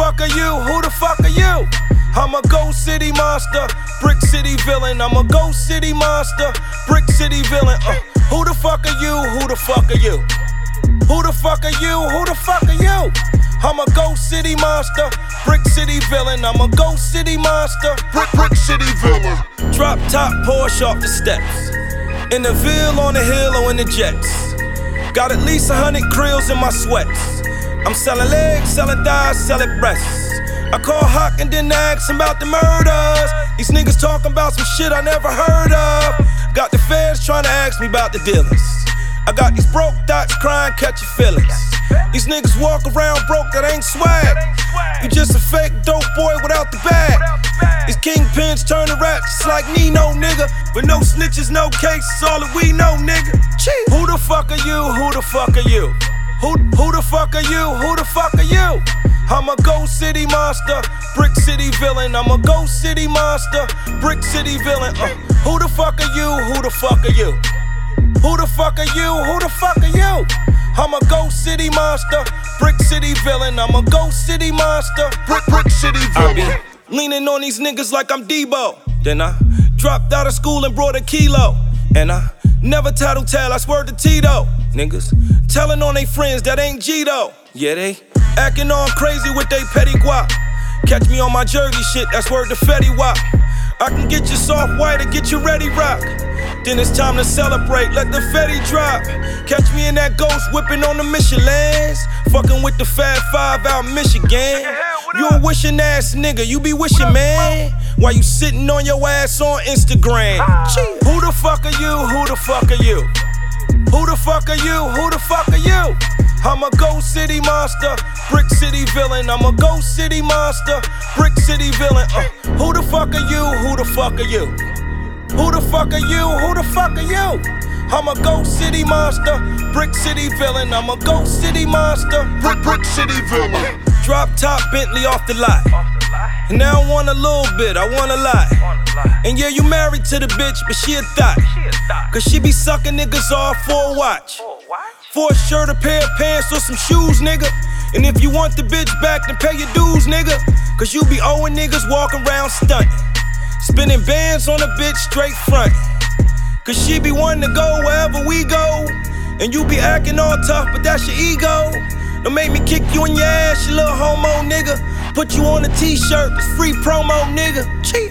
fuck are you? Who the fuck are you? I'm a Ghost City monster, Brick City villain. I'm a Ghost City monster, Brick City villain. Who the fuck are you? Who the fuck are you? Who the fuck are you? Who the fuck are you? I'm a Ghost City monster, Brick City villain. I'm a Ghost City monster, Brick City villain. Drop top Porsche off the steps, in the Ville, on the hill, or in the jets. Got at least 100 krills in my sweats. I'm selling legs, selling thighs, selling breasts. I call Hawk and then ask him about the murders. These niggas talking about some shit I never heard of. Got the feds trying to ask me about the dealers. I got these broke dots crying, catch your feelings. These niggas walk around broke, that ain't swag. You just a fake dope boy without the bag. These kingpins turn to rats just like Nino, nigga. But no snitches, no cases, all that we know, nigga. Who the fuck are you? Who the fuck are you? Who the fuck are you? Who the fuck are you? I'm a Ghost City monster, Brick City villain. I'm a Ghost City monster, Brick City villain. Who the fuck are you? Who the fuck are you? Who the fuck are you? Who the fuck are you? I'm a Ghost City monster, Brick City villain. I'm a Ghost City monster, Brick City villain. I be leaning on these niggas like I'm Debo. Then I dropped out of school and brought a kilo. And I never tattletale, I swear to Tito. Niggas telling on they friends that ain't Gito. Yeah, they acting all crazy with they petty guap. Catch me on my Jersey shit, that's word to Fetty Wap. I can get you soft white or get you ready rock. Then it's time to celebrate, let the Fetty drop. Catch me in that Ghost whipping on the Michelins. Fucking with the Fab Five out Michigan. You a wishing ass nigga, you be wishing, man. While you sitting on your ass on Instagram. Who the fuck are you? Who the fuck are you? Who the fuck are you? Who the fuck are you? I'm a Ghost City monster, Brick City villain. I'm a Ghost City monster, Brick City villain. Who the fuck are you? Who the fuck are you? Who the fuck are you? Who the fuck are you? I'm a Ghost City monster, Brick City villain. I'm a Ghost City monster, Brick City villain. Drop top Bentley off the lot. And I don't want a little bit, I want a lot. And yeah, you married to the bitch, but she a thot. Cause she be sucking niggas off for a watch. For a shirt, a pair of pants, or some shoes, nigga. And if you want the bitch back, then pay your dues, nigga. Cause you be owing niggas walking around stunting. Spinning bands on a bitch straight front. Cause she be wanting to go wherever we go. And you be acting all tough, but that's your ego. Don't make me kick you in your ass, you little homo nigga. Put you on a t-shirt, it's free promo, nigga.